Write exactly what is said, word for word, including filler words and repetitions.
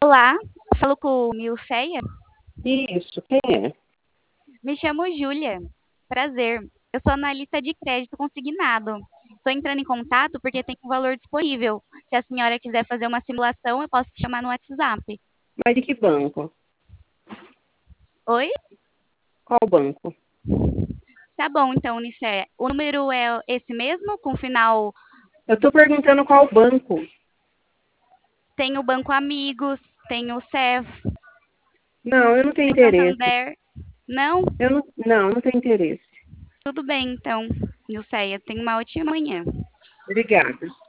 Olá, falo com o Milceia. Isso, quem é? Me chamo Júlia. Prazer. Eu sou analista de crédito consignado. Estou entrando em contato porque tem um valor disponível. Se a senhora quiser fazer uma simulação, eu posso te chamar no WhatsApp. Mas de que banco? Oi? Qual banco? Tá bom, então, Nicéia. O número é esse mesmo, com final. Eu tô perguntando qual banco. Tem o Banco Amigos, tem o C E F, Não, eu não tenho tem o interesse. Santander. Não? Eu não, não, não tenho interesse. Tudo bem, então, Nilceia. Tenha uma ótima manhã. Obrigada.